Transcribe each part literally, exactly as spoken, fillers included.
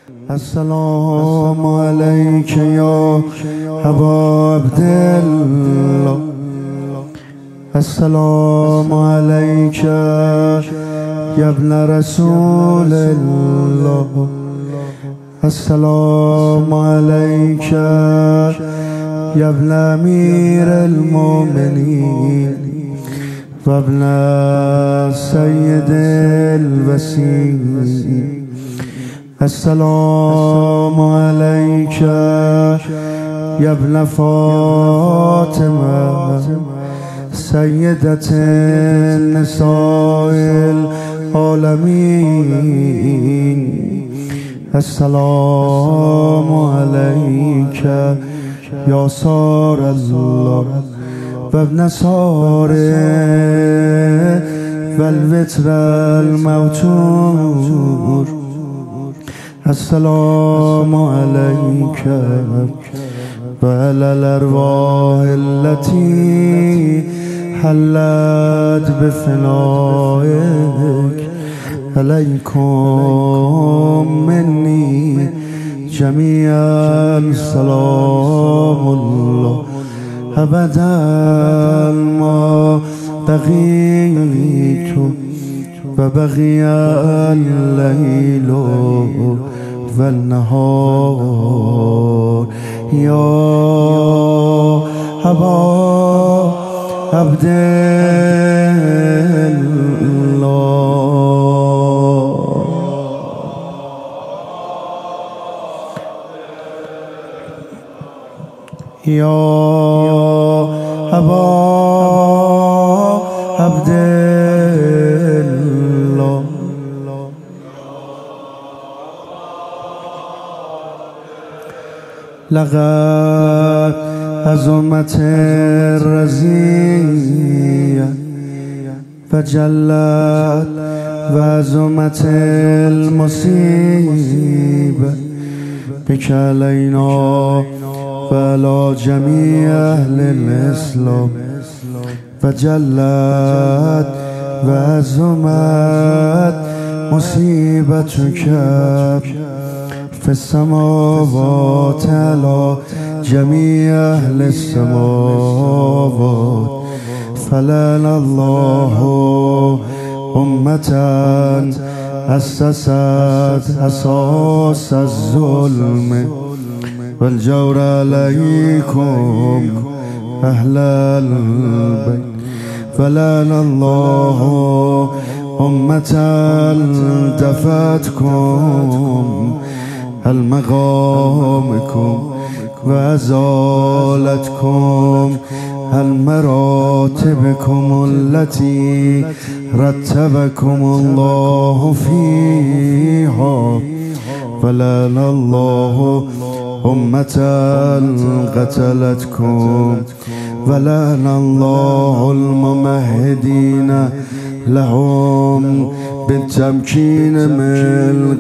السلام عليك يا أبا عبد الله، السلام عليك يا ابن رسول الله، السلام عليك يا ابن أمير المؤمنين وابن سيد الوسيم. السلام عليك يا ابن فاطمة سيدة النساء العالمين. السلام عليك يا صار الله وابن صار والوتر الموتور. السلام عليك وعلى الأرواح التي حلت بفنائك. عليكم مني جميعا سلام الله أبدا ما بقيت وبقي الليل والنهار. يا أبا عبد الله، يا أبا عبد الله، لقد عظمت الرزية فجلت وعظمت المصيبة بك علينا وعلى جميع أهل الإسلام. فجلت وعظمت مصيبتك في السماوات على جميع أهل السماوات. فلعن الله أمة أسست أساس الظلم والجور عليكم أهل البيت. فلعن الله أمة دفعتكم المقامكم وأزالتكم المراتبكم التي رتبكم الله فيها. فلعن الله أمة قتلتكم ولعن الله الممهدين لهم بالتمكين من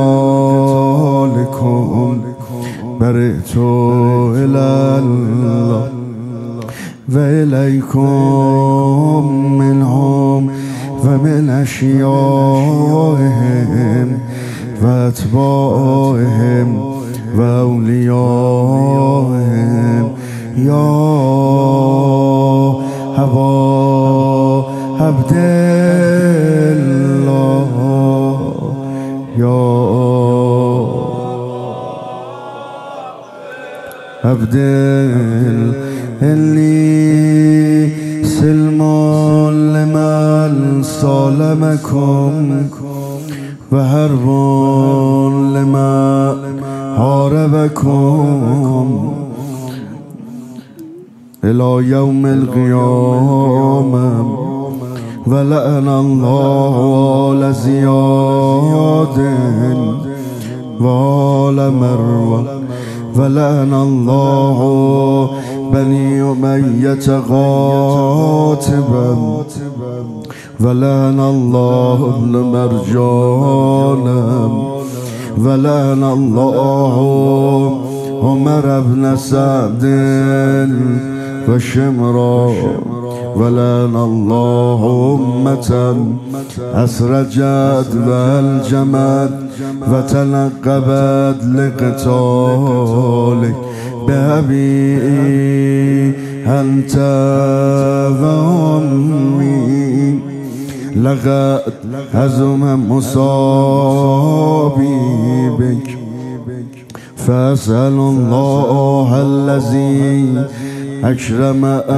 قتالكم. برئت إلى الله وإليكم منهم ومن أشيائهم وأتباعهم وأوليائهم. يا أبا عبد الله، يا عبد اللي سلم لمن صالمكم وحرب لمن حاربكم إلى يوم القيامة. ولعن الله آل زياد وآل مروة. ولعن الله بني أمية قاتبا. ولعن الله ابن مرجان. ولعن الله عمر بن سعد وشمرا ولعن الله أمة أسرجت والجمت وتنقبت لقتالك بأبي أنت وأمي لقد هزم مصابي بك فأسأل الله الذي أكرم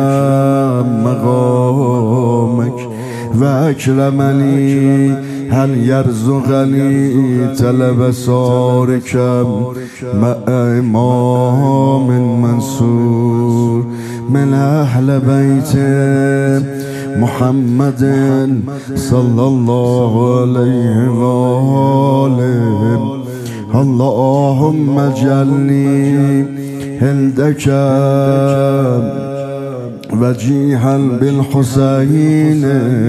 مقامك وأكرمني أن يرزقني طلب صارك مع إمام منصور من أهل بيت محمد صلى الله عليه وآله. اللهم اجعلني عندك وجيها بالحسين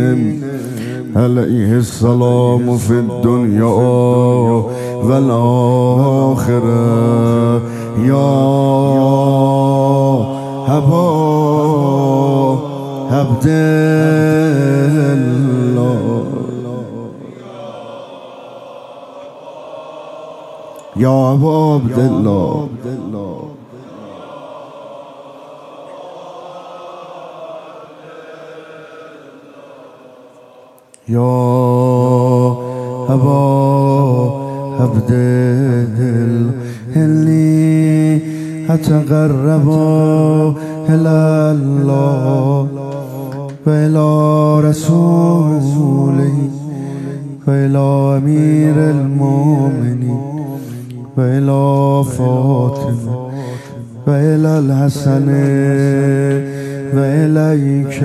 عليه السلام في الدنيا والآخرة يا أبا عبد الله يا أبا عبد الله يا أبا عبد الله إني أتقرب إلى الله وإلى رسوله وإلى أمير المؤمنين وإلى فاطمة وإلى الحسن وإليك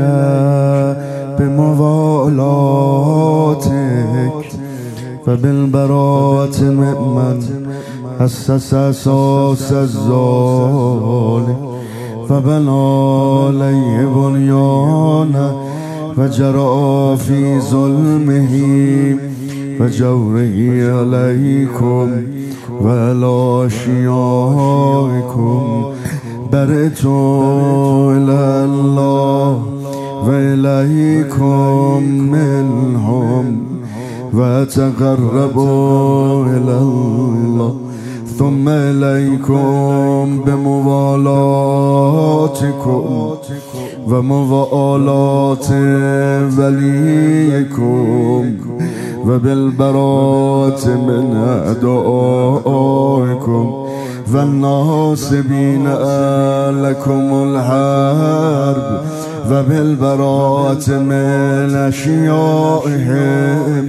بموالاتك وبالبراءة ممن أسس أساس الظالم فبنى عليه بنيانا وجرى في ظلمه وجوره عليكم وعلى أشيائكم برئت إلى الله وإليكم منهم وأتقربوا إلى الله ثم إليكم بموالاتكم وموالات وليكم وبالبراءة من أعدائكم والناصبين لكم الحرب وبالبراءة من أشيائهم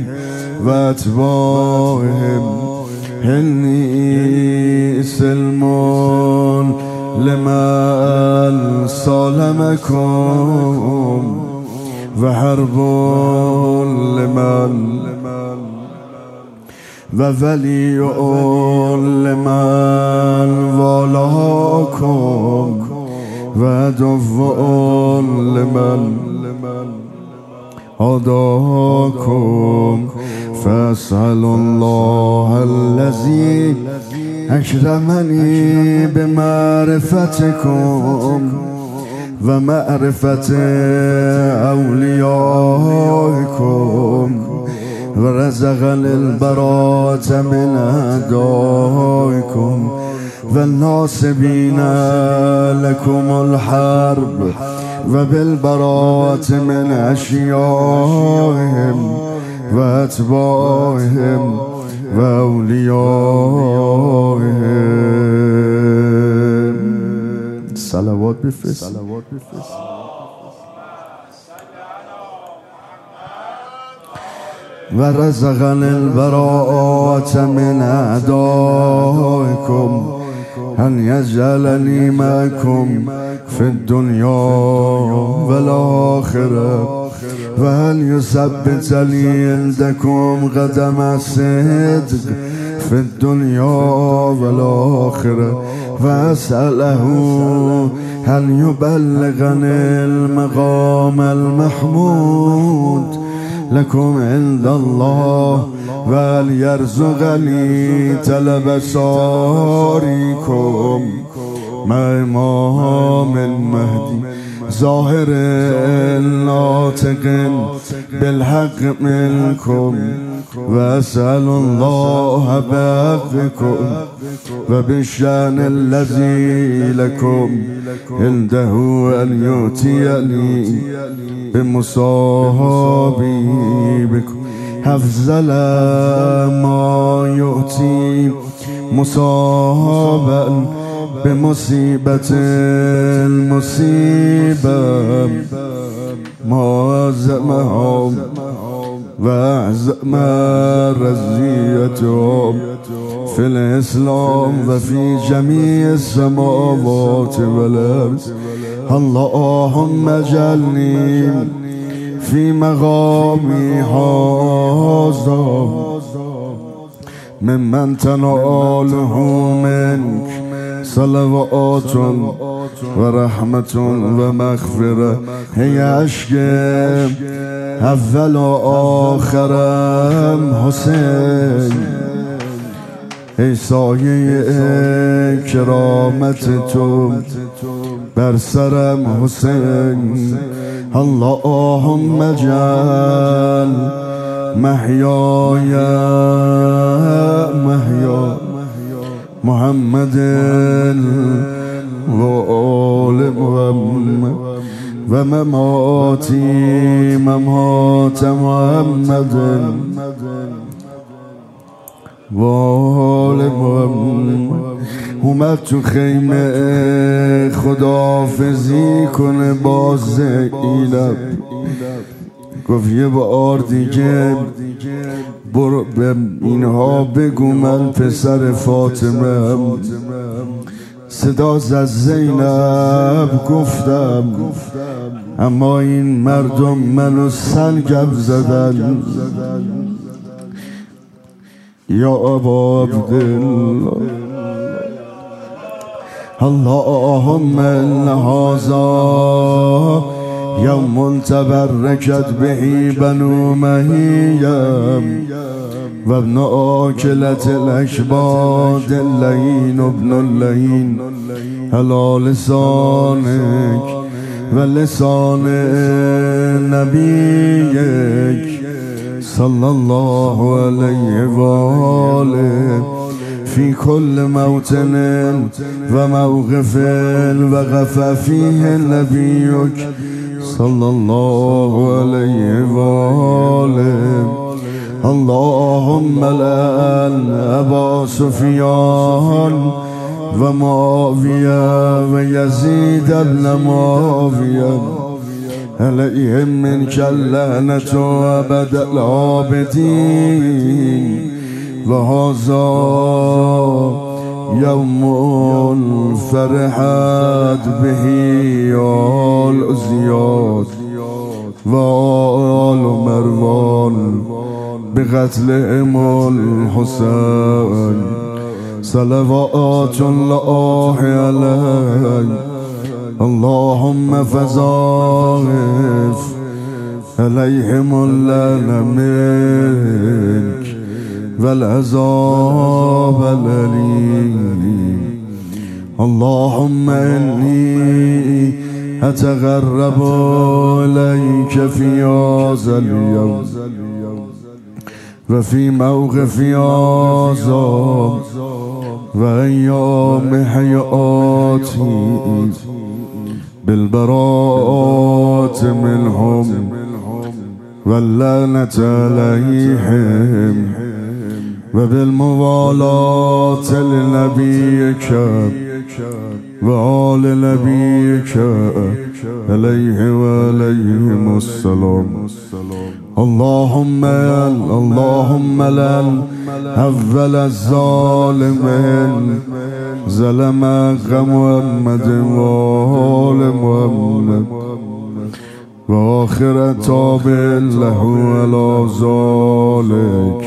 وأتباعهم إني سلم لمن صالمكم وحرب لمن وولي لمن والاكم وعدو لمن عاداكم فأسأل الله الذي أكرمني بمعرفتكم ومعرفة أوليائكم ورزقني البراءة من أعدائكم والناصبين لكم الحرب وبالبراءة من أشيائهم وأتباعهم وأوليائهم. صلوات بفرست. ورزقني البراءة من أعدائكم أن يجعلني معكم في الدنيا والآخرة وأن يثبت لي عندكم قدم الصدق في الدنيا والآخرة وأسأله أن يبلغني المقام المحمود لكم عند الله وليرزقني طلب صاريكم مع إمام المهدي ظاهر ناطق بالحق منكم وأسأل الله بحقكم وبالشأن الذي لكم عنده أن يؤتيني بمصابي بكم أفضل ما يؤتي مصابا بمصيبة المصيبة معظمهم وأعظم رزيتهم في الإسلام وفي جميع السماوات والأرض. اللهم اجعلني في مقامي هذا ممن تناله منك صلوات ورحمة ومغفرة. هي عشق اول و آخرم حسین، ای سایه کرامت تو بر سرم حسین. اللهم اجعل محیای محیا محمد و آل محمد و مماتی ممات محمد و آل محمد. اومد تو خیمه خداحافظی کنه با زینب، گفت یه بار دیگه برو به اینها بگو من پسر فاطمه. صدا زد زینب، گفتم اما این مردم منو سنگم زدن. یا ابا عبدالله اللهم ان هذا یوم تبرکت به بنو مهیم و ابن آکلت الاشباد اللعین ابن اللعین علی لسانک و لسان نبیک صلی الله علیه و آله فی کل موطن و موقف وقف فیه نبیک صلی الله علیه و آله. اللهم لعن ابا سفیان و معاویه و یزید بن معاویه علیهم منک اللعنة ابد العابدین. و هذا یوم فرحت به آل زیاد و آل مروان بقتلهم الحسین صلوات الله علیه. اللهم فضاعف علیهم اللعن منک والعذاب الأليم. اللهم إني أتقرب إليك في هذا اليوم وفي موقف هذا وأيام حياتي بالبراءة منهم واللعنة عليهم وبالموالاة لنبيك وآل نبيك عليه وعليهم السلام. اللهم اللهم لن أول الظالمين ظلم محمد وآل محمد وآخر تابع له على ذلك.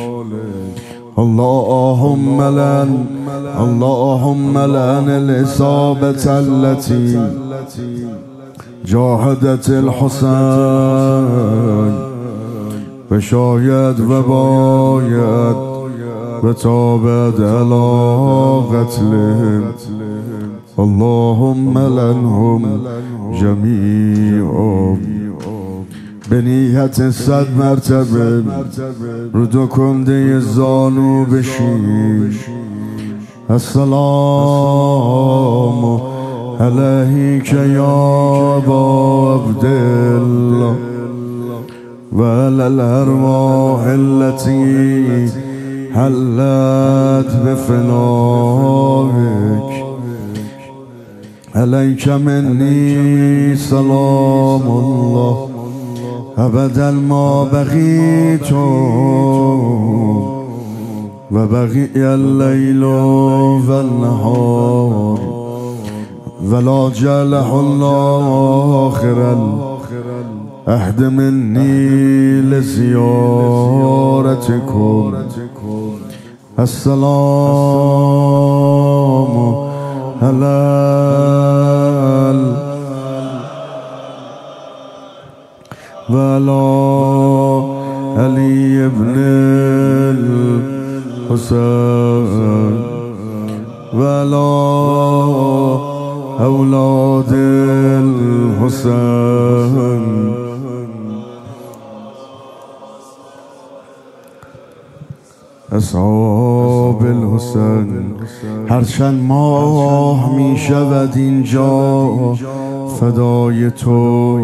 اللهم لن اللهم لن الإصابة التي جاهدت الحسين و شاید و باید بتابت على قتلهم اللهم لعنهم جمیعا. به نیت صد مرتبه رو دو کنده زانو بشین. السلام علیک یا ابا عبدالله و علی الارواح التي حلت بفنائک. علیک منی سلام الله ابدا ما بقیت و بقی اللیل و النهار ولا جعله الله آخر العهد منی لزیارتکم. السلام علی ولا علی ابن الحسین ولا اولاد الحسین. اصحاب الحسین. هرچند ماه می شود اینجا فدای تو،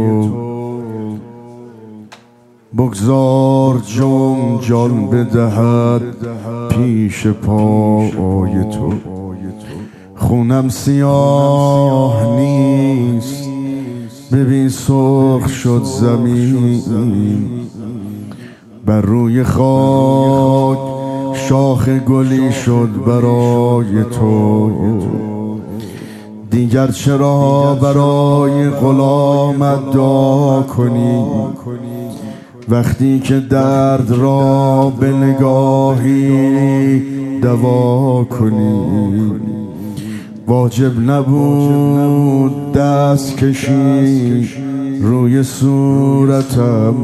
بگذار جم جان بدهد پیش پای تو. خونم سیاه نیست ببین سرخ شد زمین، بر روی خاک شاخ گلی شد برای تو. دیگر چرا برای غلامت دعا کنی وقتی که درد را به نگاهی دوا کنی؟ واجب نبود دست کشی روی صورتم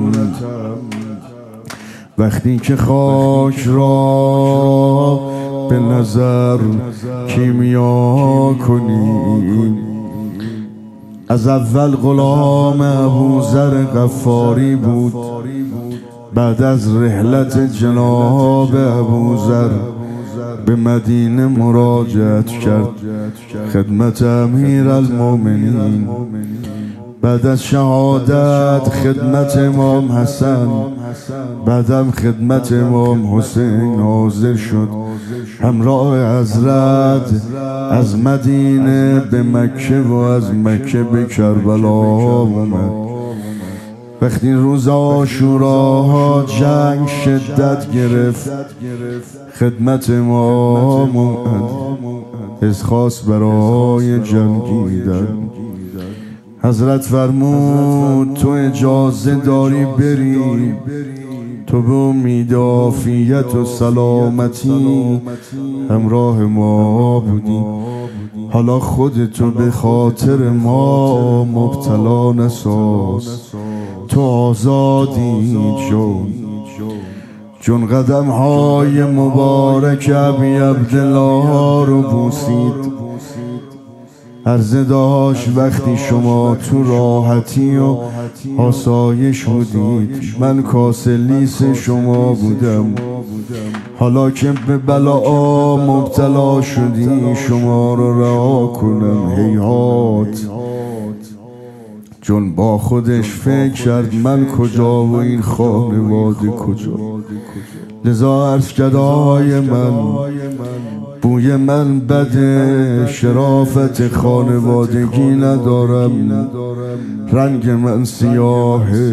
وقتی که خاک را به نظر کیمیا کنی. از اول غلام ابوذر غفاری بود، بعد از رحلت جناب ابوذر به مدینه مراجعت کرد خدمت امیر المؤمنین. بعد از شهادت خدمت امام حسن، بعدم خدمت امام حسین حاضر شد. همراه حضرت از مدینه به مکه و از مکه به کربلا اومد. وقتی روز عاشورا جنگ شدت گرفت خدمت امام اومد، از خاص برای جنگیدن. حضرت فرمود تو اجازه داری بری، تو به امید عافیت و سلامتی همراه ما بودی، حالا خودتو به خاطر ما مبتلا نساز. تو آزادی جون جون قدم های مبارک ابی عبدالله رو بوسید. عرضه داشت وقتی شما تو راحتی و آسایش بودید، من کاسه لیس شما بودم. حالا که به بلا مبتلا شدی شما رو رها کنم هیهات. چون با خودش فکر کرد من کجا و این خانواده کجا. لذا عرض کرد آهای من بوی من بده، شرافت خانوادگی ندارم، رنگ من سیاهه.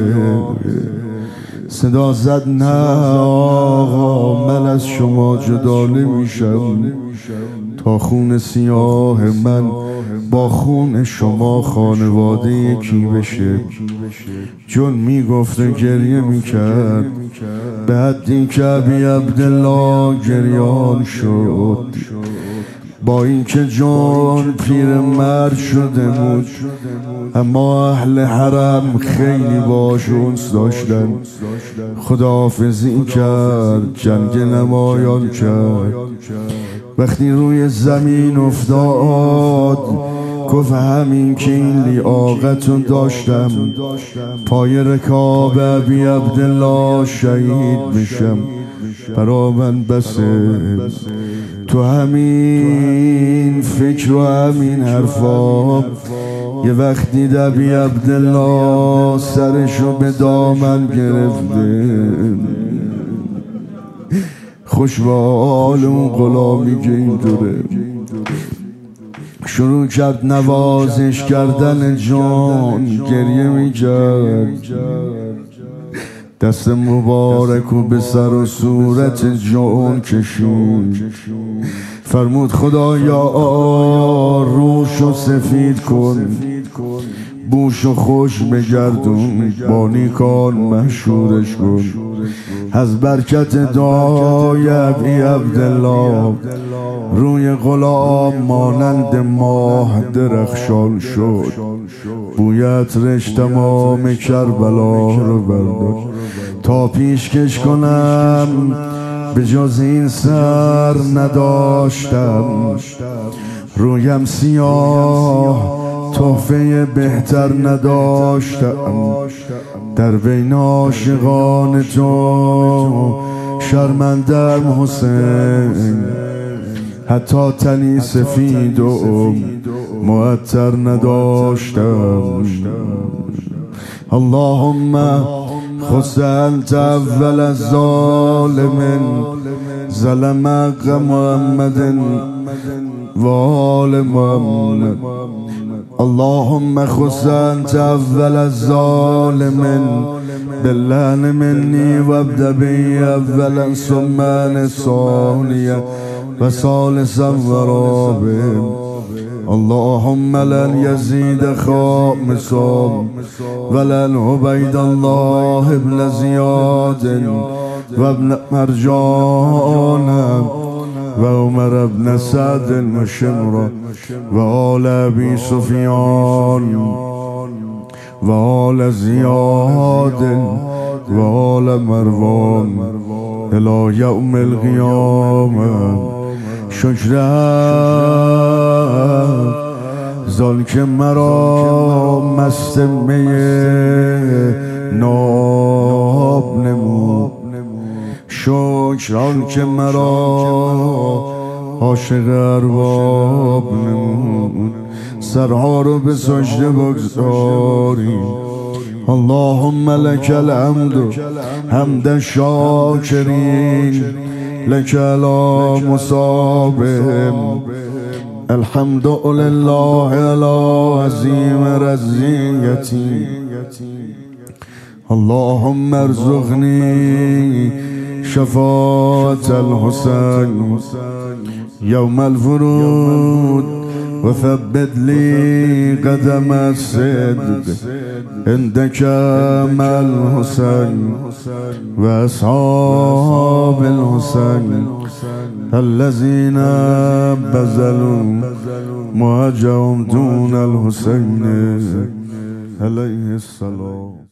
صدا زد نه آقا من از شما جدا نمیشم تا خون سیاه من با خون شما خانواده یکی بشه. جون میگفت و گریه میکرد به حدی که ابی عبدالله گریان شد، با اینکه جان پیر مرد شده بود اما اهل حرم خیلی باش انس داشتن. خداحافظی کرد، جنگ نمایان کرد. وقتی روی زمین افتاد گفت همین که این لیاقتو داشتم پای رکاب ابی عبدالله شهید بشم، برا من بسه. تو همین فکر و همین حرفا یه وقت دید ابی عبدالله سرشو به دامن گرفته، خوش به حال اون غلامی که اینطوره. شروع کرد نوازش کردن جان، گریه میکرد، دست مبارک و به سر و صورت جان کشید. فرمود خدایا روشو سفید کن، بوشو خوش بگردون، با نیکان مشهورش کن. از برکت دعای ابی عبدالله روی غلام مانند ماه درخشان شد. بوی عطرش تمام کربلا رو برداشت. تا پیشکش کنم به جز این سر نداشتم، رویم سیاه تحفه بهتر نداشتم. در بین عاشقان تو شرمندم حسین، حتی تنی سفید و معطر نداشتم. اللهم خص انت اول الظالم ظلم حق محمد و آل محمد. اللهم خص انت اول الظالم باللعن مني وابدأ بي اولا ثم ثانيا وثالثا ورابعا. اللهم لن يزيد خامسا ولن عبيد الله ابن زياد وابن مرجان وعمر بن سعد وشمر وآل أبي سفيان وآل زياد وآل مروان إلى يوم القيامة. شکرت زان که مرا مست می ناب نمود، شکران که مرا عاشق ارباب نمود. سرها رو به سجده بگذاریم. اللهم لك الحمد حمد الشاکرین، لك على مصابهم الحمد لله على عظيم رزيتي. اللهم ارزقني شفاعة الحسين يوم الورود وثبت لي قدم الصدق عندك مع الحسين وأصحاب الحسين الذين بذلوا مهجهم دون الحسين عليه السلام.